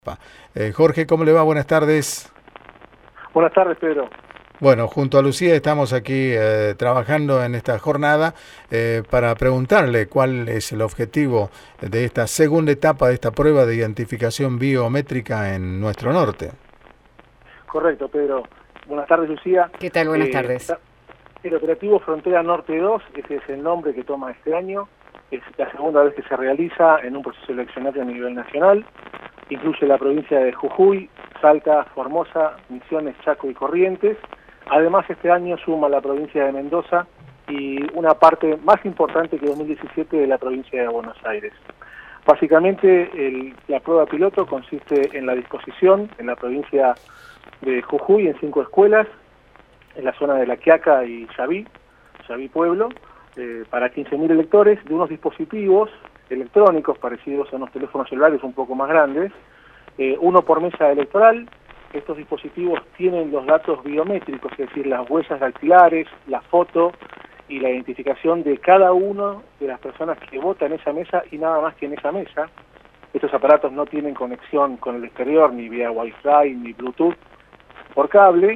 Jorge, ¿cómo le va? Buenas tardes. Buenas tardes, Pedro. Bueno, junto a Lucía estamos aquí trabajando en esta jornada para preguntarle cuál es el objetivo de esta segunda etapa de esta prueba de identificación biométrica en nuestro norte. Correcto, Pedro. Buenas tardes, Lucía. ¿Qué tal? Buenas tardes. El operativo Frontera Norte 2, ese es el nombre que toma este año. Es la segunda vez que se realiza en un proceso eleccionario a nivel nacional. Incluye la provincia de Jujuy, Salta, Formosa, Misiones, Chaco y Corrientes. Además, este año suma la provincia de Mendoza y una parte más importante que 2017 de la provincia de Buenos Aires. Básicamente, la prueba piloto consiste en la disposición en la provincia de Jujuy en 5 escuelas, en la zona de La Quiaca y Yaví Pueblo, para 15.000 electores, de unos dispositivos electrónicos parecidos a unos teléfonos celulares un poco más grandes, uno por mesa electoral. Estos dispositivos tienen los datos biométricos, es decir, las huellas dactilares, la foto y la identificación de cada uno de las personas que votan en esa mesa y nada más que en esa mesa. Estos aparatos no tienen conexión con el exterior, ni vía Wi-Fi, ni Bluetooth, por cable,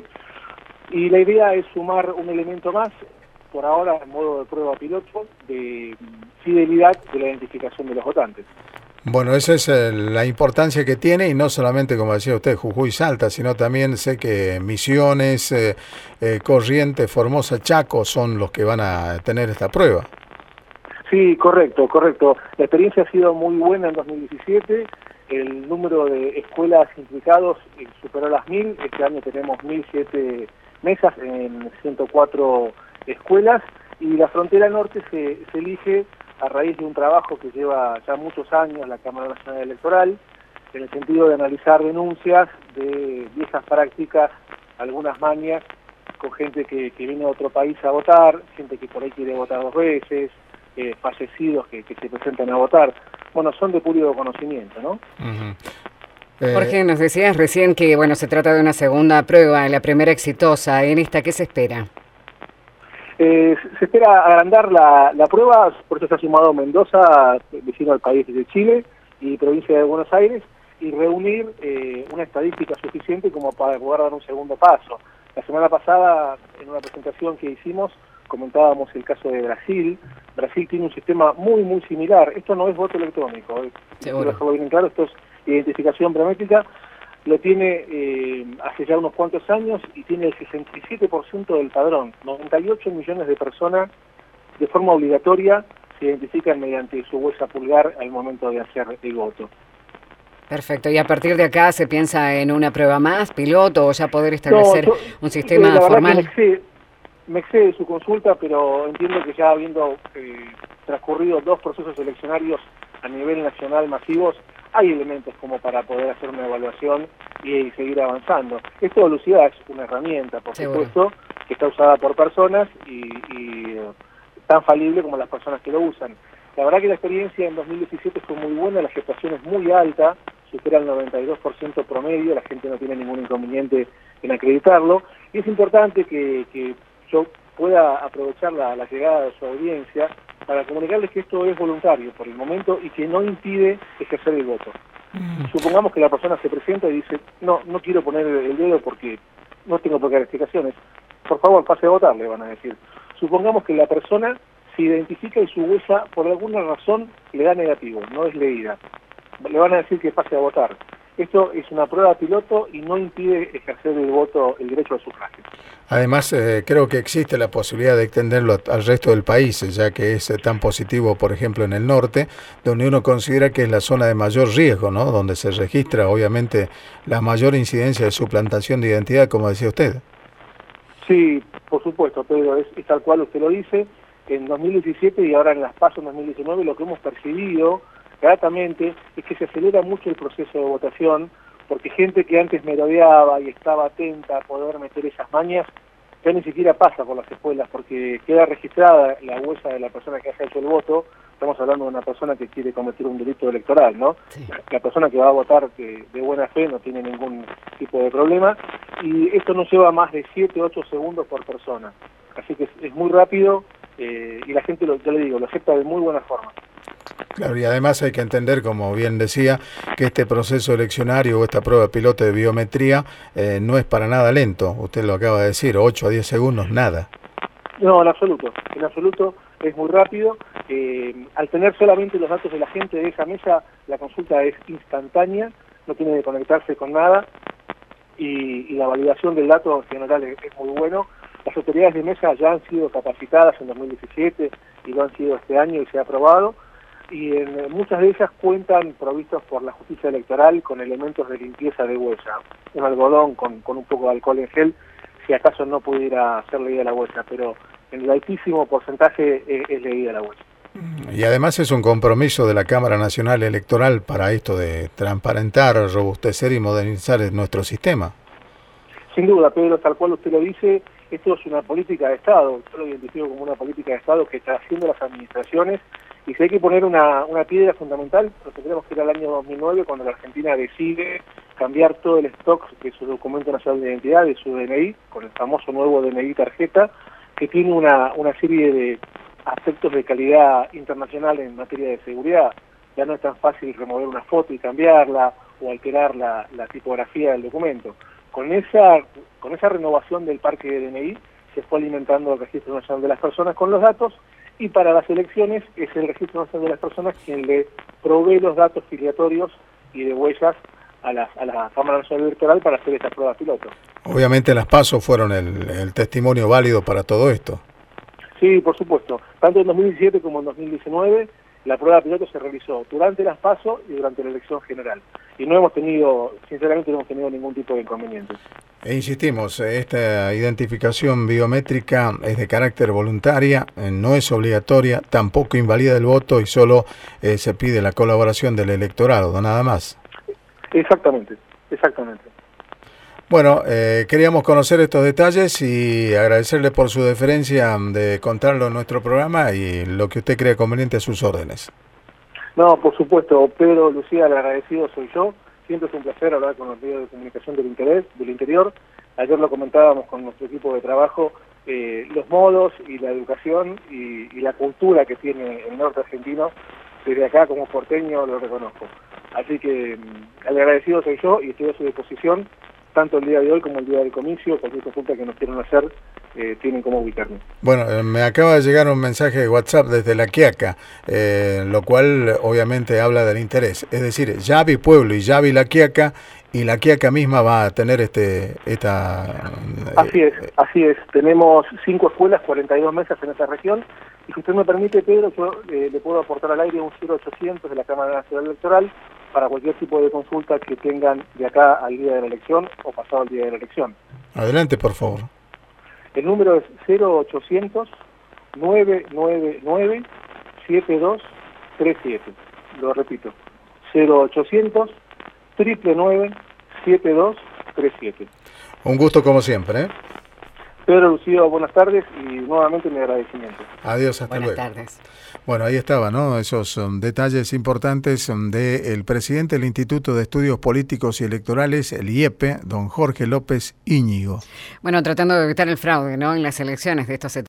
y la idea es sumar un elemento más, por ahora en modo de prueba piloto, de fidelidad de la identificación de los votantes. Bueno, esa es la importancia que tiene, y no solamente, como decía usted, Jujuy, Salta, sino también sé que Misiones, Corrientes, Formosa, Chaco son los que van a tener esta prueba. Sí, correcto. La experiencia ha sido muy buena en 2017, el número de escuelas implicados superó las 1.000, este año tenemos 1.007 mesas en 104 escuelas, y la frontera norte se elige a raíz de un trabajo que lleva ya muchos años la Cámara Nacional Electoral, en el sentido de analizar denuncias de viejas prácticas, algunas mañas, con gente que viene de otro país a votar, gente que por ahí quiere votar 2 veces, fallecidos que se presentan a votar. Bueno, son de puro conocimiento, ¿no? Jorge, nos decías recién que se trata de una segunda prueba, la primera exitosa. En esta, ¿qué se espera? Se espera agrandar la prueba, por eso se ha sumado Mendoza, vecino del país de Chile, y provincia de Buenos Aires, y reunir una estadística suficiente como para poder dar un segundo paso. La semana pasada, en una presentación que hicimos, comentábamos el caso de Brasil. Brasil tiene un sistema muy similar. Esto no es voto electrónico, quiero dejarlo bien claro, esto es identificación biométrica. Lo tiene hace ya unos cuantos años y tiene el 67% del padrón. 98 millones de personas de forma obligatoria se identifican mediante su huella pulgar al momento de hacer el voto. Perfecto. ¿Y a partir de acá se piensa en una prueba más, piloto, o ya poder establecer un sistema formal? Me excede su consulta, pero entiendo que ya habiendo transcurrido 2 procesos eleccionarios a nivel nacional masivos, hay elementos como para poder hacer una evaluación y seguir avanzando. Esto, Lucía, es una herramienta, por supuesto, que está usada por personas y tan falible como las personas que lo usan. La verdad que la experiencia en 2017 fue muy buena, la aceptación es muy alta, supera el 92% promedio, la gente no tiene ningún inconveniente en acreditarlo, y es importante que yo pueda aprovechar la llegada de su audiencia para comunicarles que esto es voluntario por el momento y que no impide ejercer el voto. Supongamos que la persona se presenta y dice, no quiero poner el dedo porque no tengo por qué dar explicaciones. Por favor, pase a votar, le van a decir. Supongamos que la persona se identifica y su huella por alguna razón le da negativo, no es leída. Le van a decir que pase a votar. Esto es una prueba piloto y no impide ejercer el voto, el derecho al sufragio. Además, creo que existe la posibilidad de extenderlo al resto del país, ya que es tan positivo, por ejemplo, en el norte, donde uno considera que es la zona de mayor riesgo, ¿no? Donde se registra, obviamente, la mayor incidencia de suplantación de identidad, como decía usted. Sí, por supuesto, Pedro, es tal cual usted lo dice. En 2017 y ahora en las PASO en 2019, lo que hemos percibido gratamente es que se acelera mucho el proceso de votación, porque gente que antes merodeaba y estaba atenta a poder meter esas mañas, ya ni siquiera pasa por las escuelas, porque queda registrada la huella de la persona que haya hecho el voto. Estamos hablando de una persona que quiere cometer un delito electoral, ¿no? Sí. La persona que va a votar de buena fe no tiene ningún tipo de problema, y esto no lleva más de 7-8 segundos por persona. Así que es muy rápido, y la gente, ya le digo, lo acepta de muy buena forma. Claro, y además hay que entender, como bien decía, que este proceso eleccionario o esta prueba piloto de biometría no es para nada lento. Usted lo acaba de decir, 8 a 10 segundos, nada. No, en absoluto es muy rápido. Al tener solamente los datos de la gente de esa mesa, la consulta es instantánea, no tiene que conectarse con nada y la validación del dato en general es muy bueno. Las autoridades de mesa ya han sido capacitadas en 2017 y lo han sido este año y se ha aprobado. Y en muchas de ellas cuentan provistos por la justicia electoral con elementos de limpieza de huella, un algodón con un poco de alcohol en gel, si acaso no pudiera ser leída la huella, pero en el altísimo porcentaje es leída la huella. Y además es un compromiso de la Cámara Nacional Electoral para esto de transparentar, robustecer y modernizar nuestro sistema. Sin duda, Pedro, tal cual usted lo dice, esto es una política de Estado, yo lo identifico como una política de Estado que está haciendo las administraciones. Y si hay que poner una piedra fundamental, nos tendremos que ir al año 2009, cuando la Argentina decide cambiar todo el stock de su documento nacional de identidad, de su DNI, con el famoso nuevo DNI tarjeta, que tiene una serie de aspectos de calidad internacional en materia de seguridad. Ya no es tan fácil remover una foto y cambiarla, o alterar la tipografía del documento. Con esa renovación del parque de DNI, se fue alimentando el Registro Nacional de las Personas con los datos, y para las elecciones es el Registro Nacional de las Personas quien le provee los datos filiatorios y de huellas a la Cámara Nacional Electoral para hacer esta prueba piloto. Obviamente las PASO fueron el testimonio válido para todo esto. Sí, por supuesto. Tanto en 2017 como en 2019 la prueba piloto se realizó durante las PASO y durante la elección general. Y sinceramente no hemos tenido ningún tipo de inconvenientes. E insistimos, esta identificación biométrica es de carácter voluntaria, no es obligatoria, tampoco invalida el voto y solo se pide la colaboración del electorado, nada más. Exactamente. Bueno, queríamos conocer estos detalles y agradecerle por su deferencia de contarlo en nuestro programa y lo que usted cree conveniente a sus órdenes. No, por supuesto, Pedro, Lucía, el agradecido soy yo. Siempre es un placer hablar con los medios de comunicación del interior. Ayer lo comentábamos con nuestro equipo de trabajo, los modos y la educación y la cultura que tiene el norte argentino. Desde acá, como porteño, lo reconozco. Así que el agradecido soy yo y estoy a su disposición, tanto el día de hoy como el día del comicio. Cualquier consulta que nos quieran hacer, tienen cómo ubicarme. Bueno, me acaba de llegar un mensaje de WhatsApp desde La Quiaca, lo cual obviamente habla del interés. Es decir, ya vi Pueblo y ya vi La Quiaca, y La Quiaca misma va a tener esta... Así es. Tenemos 5 escuelas, 42 mesas en esta región. Y si usted me permite, Pedro, yo le puedo aportar al aire un 0800 de la Cámara Nacional Electoral para cualquier tipo de consulta que tengan de acá al día de la elección o pasado el día de la elección. Adelante, por favor. El número es 0800 999 7237. Lo repito, 0800 999 7237. Un gusto como siempre, ¿eh? Pedro, Lucía, buenas tardes y nuevamente mi agradecimiento. Adiós, hasta luego. Buenas tardes. Bueno, ahí estaba, ¿no? Esos detalles importantes del presidente del Instituto de Estudios Políticos y Electorales, el IEPE, don Jorge López Íñigo. Bueno, tratando de evitar el fraude, ¿no? En las elecciones de estos